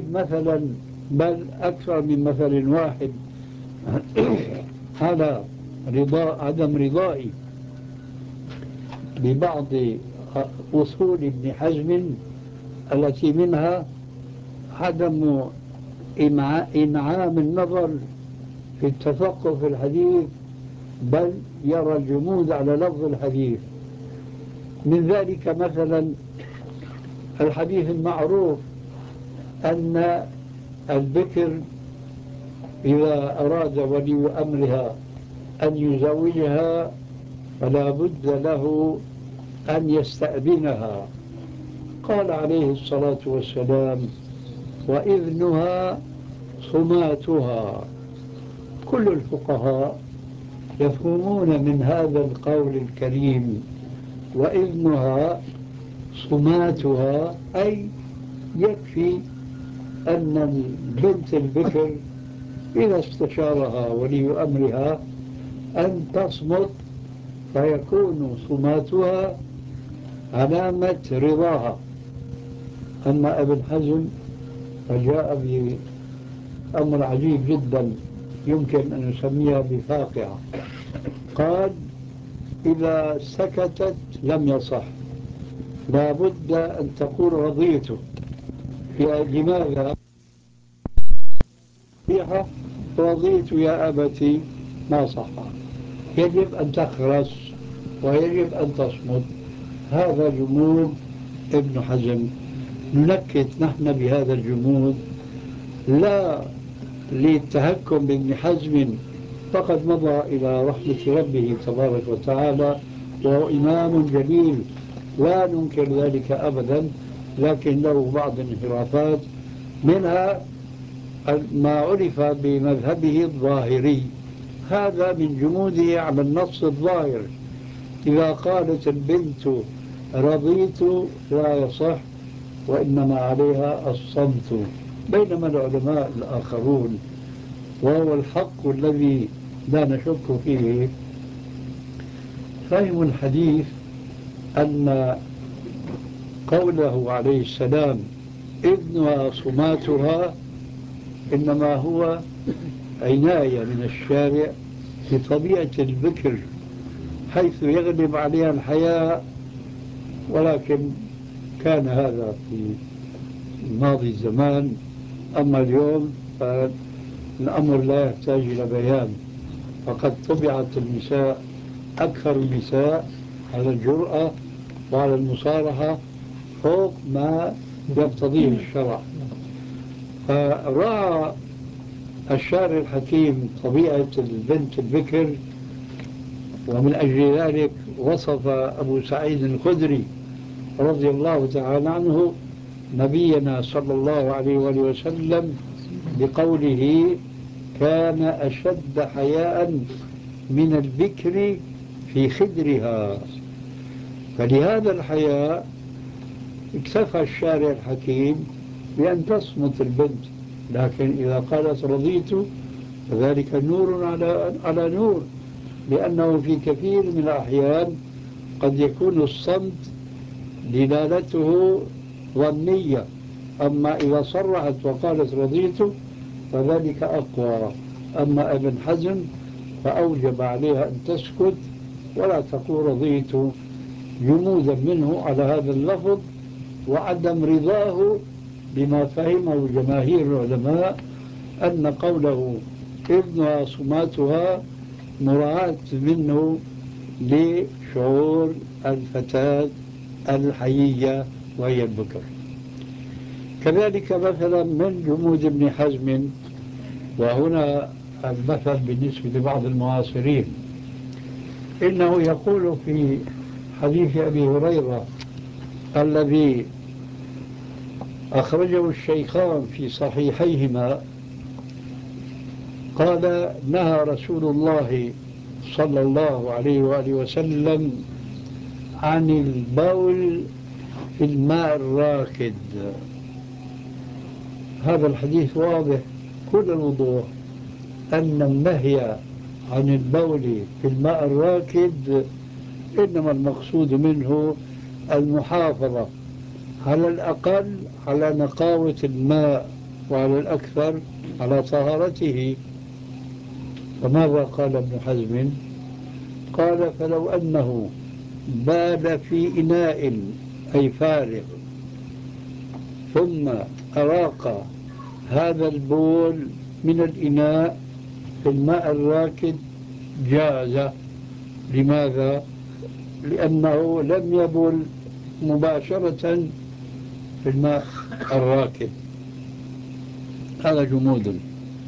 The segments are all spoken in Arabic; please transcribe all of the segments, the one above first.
مثلا، بل أكثر من مثل واحد على عدم رضائي ببعض أصول ابن حزم، التي منها عدم إنعام النظر في التفقه في الحديث، بل يرى الجمود على لفظ الحديث. من ذلك مثلا الحديث المعروف أن البكر إذا أراد ولي أمرها أن يزوجها فلا بد له أن يستأذنها. قال عليه الصلاة والسلام: وإذنها صماتها. كل الفقهاء يفهمون من هذا القول الكريم وإذنها صماتها، أي يكفي أن البنت البكر إذا استشارها ولي أمرها أن تصمت، فيكون صماتها علامة رضاها. أما ابن حزم فجاء بأمر عجيب جدا يمكن أن نسميها بفاقعة. قال: إذا سكتت لم يصح، لا بد أن تقول رضيت. لماذا؟ رضيت يا أبتي ما صح، يجب أن تخرس ويجب أن تصمت. هذا جمود ابن حزم. ننكت نحن بهذا الجمود لا للتهكم بابن حزم، فقد مضى إلى رحمة ربه تبارك وتعالى وهو إمام جليل لا ننكر ذلك أبدا، لكن له بعض الانحرافات، منها ما عرف بمذهبه الظاهري. هذا من جموده على النص الظاهر. إذا قالت البنت رضيت لا يصح، وإنما عليها الصمت. بينما العلماء الآخرون، وهو الحق الذي لا نشك فيه، فهم الحديث أن قوله عليه السلام إذنها صماتها إنما هو عناية من الشارع بطبيعة البكر، حيث يغلب عليها الحياء. ولكن كان هذا في ماضي الزمان، أما اليوم فالأمر لا يحتاج إلى بيان، فقد طبعت النساء أكثر النساء على الجرأة وعلى المصارحة فوق ما يقتضيه الشرع. فرأى الشارع الحكيم طبيعة البنت البكر، ومن أجل ذلك وصف أبو سعيد الخدري رضي الله تعالى عنه نبينا صلى الله عليه وآله وسلم بقوله: كان أشد حياء من البكر في خدرها. فلهذا الحياء اكتفى الشارع الحكيم بأن تصمت البنت، لكن إذا قالت رضيت فذلك نور على نور، لأنه في كثير من الأحيان قد يكون الصمت دلالته ظنية، أما إذا صرحت وقالت رضيت فذلك أقوى. أما ابن حزم فأوجب عليها أن تسكت ولا تقول رضيت، جمودا منه على هذا اللفظ وعدم رضاه بما فهمه جماهير العلماء أن قوله إذنها صماتها مراعاة منه لشعور الفتاة الحيية وهي البكر. كذلك مثلا من جمود ابن حزم، وهنا المثل بالنسبة لبعض المعاصرين، إنه يقول في حديث أبي هريرة الذي أخرجه الشيخان في صحيحيهما، قال: نهى رسول الله صلى الله عليه وآله وسلم عن البول في الماء الراكد. هذا الحديث واضح كل الوضوح أن النهي عن البول في الماء الراكد إنما المقصود منه المحافظة على الأقل على نقاوة الماء وعلى الأكثر على طهارته. فماذا قال ابن حزم؟ قال: فلو أنه بال في إناء أي فارغ ثم أراق هذا البول من الإناء في الماء الراكد جاز. لماذا؟ لأنه لم يبل مباشرة في الماء الراكد. هذا جمود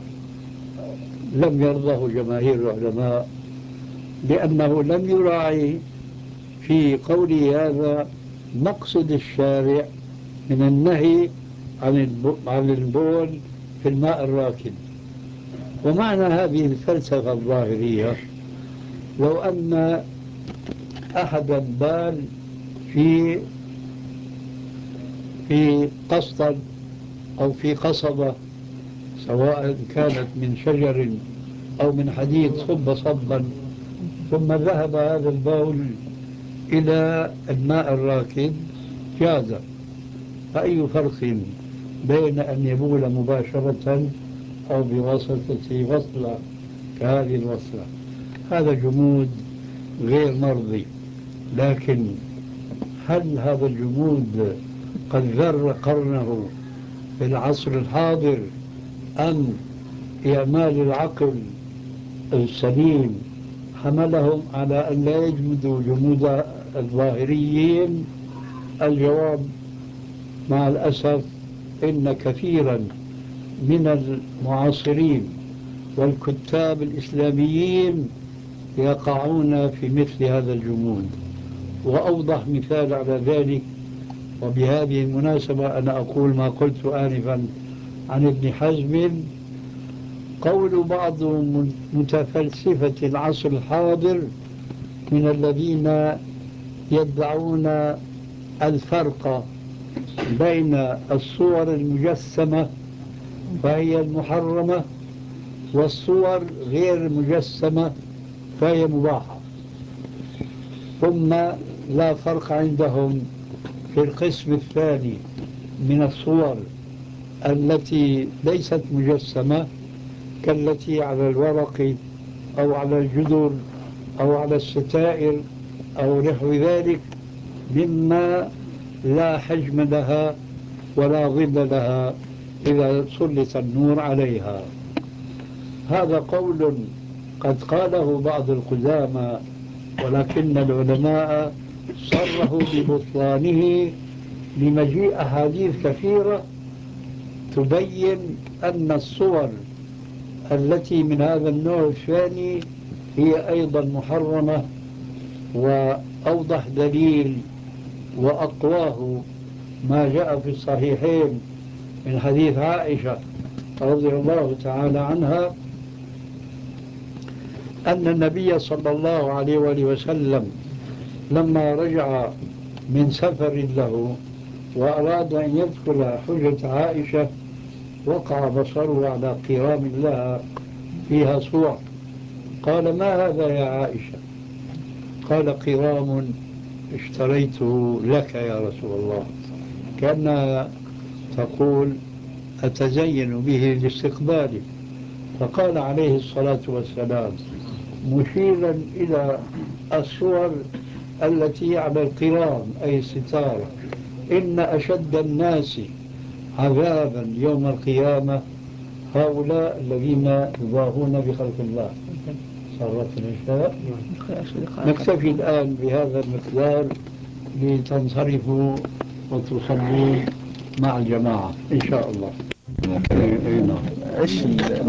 لم يرضه جماهير العلماء، لأنه لم يراعي في قوله هذا مقصد الشارع من النهي عن البول في الماء الراكد. ومعنى هذه الفلسفة الظاهرية: لو أن أحدا بال في قصبة أو في قصبة، سواء كانت من شجر أو من حديد، صب صبا، ثم ذهب هذا البول إلى الماء الراكد، جاز. فأي فرق بين أن يبول مباشرة أو بواسطة وصلة كهذه الوصلة؟ هذا جمود غير مرضي. لكن هل هذا الجمود قد ذر قرنه في العصر الحاضر، أم إعمال العقل السليم حملهم على أن لا يجمدوا جمود الظاهريين؟ الجواب: مع الأسف إن كثيرا من المعاصرين والكتاب الإسلاميين يقعون في مثل هذا الجمود. وأوضح مثال على ذلك، وبهذه المناسبة أنا أقول ما قلت آنفا عن ابن حزم: قول بعض متفلسفة العصر الحاضر من الذين يدعون الفرق بين الصور المجسمة فهي المحرمة والصور غير المجسمة فهي مباحة، ثم لا فرق عندهم في القسم الثاني من الصور التي ليست مجسمة، كالتي على الورق أو على الجدر أو على الستائر أو نحو ذلك، مما لا حجم لها ولا ظل لها إذا سلط النور عليها. هذا قول قد قاله بعض القدامى، ولكن العلماء صرحوا ببطلانه لمجيء أحاديث كثيرة تبين أن الصور التي من هذا النوع الثاني هي أيضا محرمة. وأوضح دليل وأقواه ما جاء في الصحيحين من حديث عائشة رضي الله تعالى عنها أن النبي صلى الله عليه وآله وسلم لما رجع من سفر له وأراد أن يدخل حجرة عائشة، وقع بصره على قرام لها فيها صور. قال: ما هذا يا عائشة؟ قال: قرام اشتريته لك يا رسول الله. كأنها تقول: أتزين به لاستقبالي. فقال عليه الصلاة والسلام مشيرا إلى الصور التي على القرام أي الستار: إن أشد الناس عذابا يوم القيامة هؤلاء الذين يضاهون بخلق الله. صرف الإشاء. نكتفي الآن بهذا المقدار لتنصرفوا وتصلون مع الجماعة إن شاء الله.